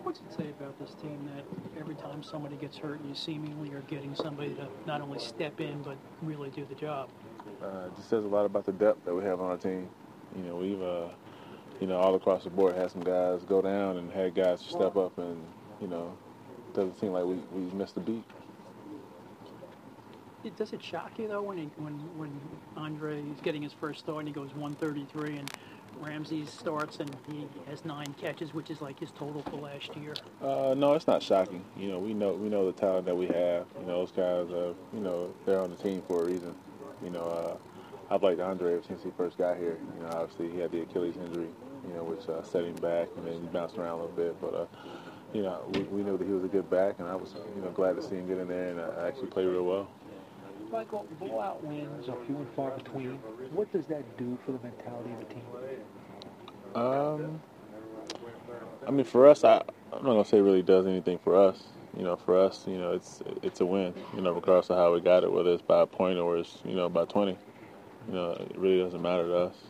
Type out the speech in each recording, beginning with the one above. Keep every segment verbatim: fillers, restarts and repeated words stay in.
What's it say about this team that every time somebody gets hurt, you seemingly are getting somebody to not only step in but really do the job? Uh, it just says a lot about the depth that we have on our team. You know, we've, uh, you know, all across the board had some guys go down and had guys step up, and you know, it doesn't seem like we we missed a beat. It, does it shock you though when he, when when Andre is getting his first start and he goes one thirty-three and Ramsey starts and he has nine catches, which is like his total for last year? Uh, no, it's not shocking. You know, we know we know the talent that we have. You know, those guys are, you know, they're on the team for a reason. You know, uh, I've liked Andre ever since he first got here. You know, obviously he had the Achilles injury, you know, which uh, set him back, and then he bounced around a little bit. But, uh, you know, we, we knew that he was a good back, and I was, you know, glad to see him get in there and uh, actually play real well. Michael, blowout wins are few and far between. What does that do for the mentality of the team? Um, I mean, for us, I, I'm not gonna say it really does anything for us. You know, for us, you know, it's it's a win. You know, regardless of how we got it, whether it's by a point or it's, you know, by twenty. You know, it really doesn't matter to us.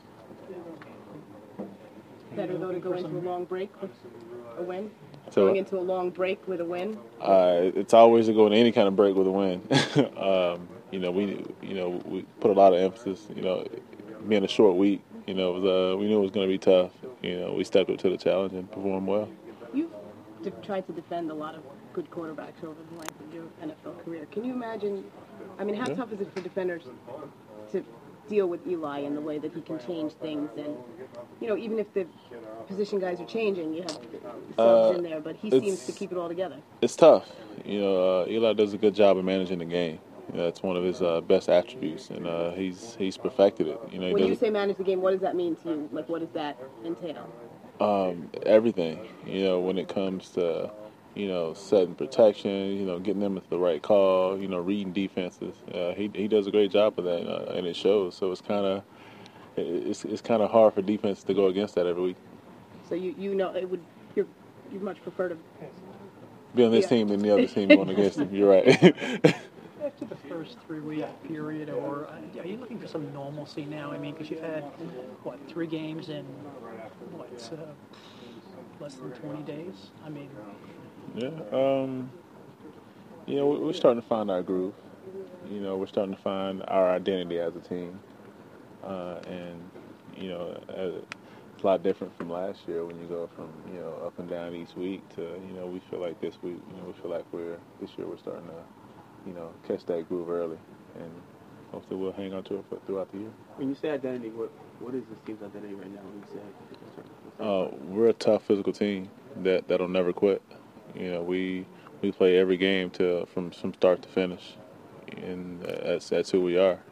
Better though to go into a long break with a win. So, Going into a long break with a win. Uh, it's always to go into any kind of break with a win. um, you know, we you know we put a lot of emphasis. You know, being a short week, you know, it was, uh, we knew it was going to be tough. You know, we stepped up to the challenge and performed well. You've de- tried to defend a lot of good quarterbacks over the length of your N F L career. Can you imagine? I mean, how yeah. tough is it for defenders to deal with Eli and the way that he can change things? And you know, even if the position guys are changing, you have subs uh, in there, but he seems to keep it all together. It's tough. You know, uh, Eli does a good job of managing the game. You know, that's one of his uh, best attributes, and uh, he's he's perfected it. You know, when you say manage the game, what does that mean to you? Like, what does that entail? Um, everything. You know, when it comes to, you know, setting protection, you know, getting them into the right call, you know, reading defenses. Uh, he he does a great job of that, uh, and it shows. So it's kind of it's it's kind of hard for defense to go against that every week. So you you know it would you you much prefer to be on this yeah. team than the other team going against him. You're right. After the first three-week period, or are you looking for some normalcy now? I mean, because you've had, what, three games in, what, uh, less than twenty days? I mean... Yeah, um, you know, we're starting to find our groove. You know, we're starting to find our identity as a team. Uh, and, you know, it's a lot different from last year when you go from, you know, up and down each week to, you know, we feel like this week, you know, we feel like we're, this year we're starting to, you know, catch that groove early, and hopefully we'll hang on to it for, throughout the year. When you say identity, what what is this team's identity right now? When you say, uh, we're a tough physical team that that'll never quit. You know, we we play every game to from from start to finish, and that's that's who we are.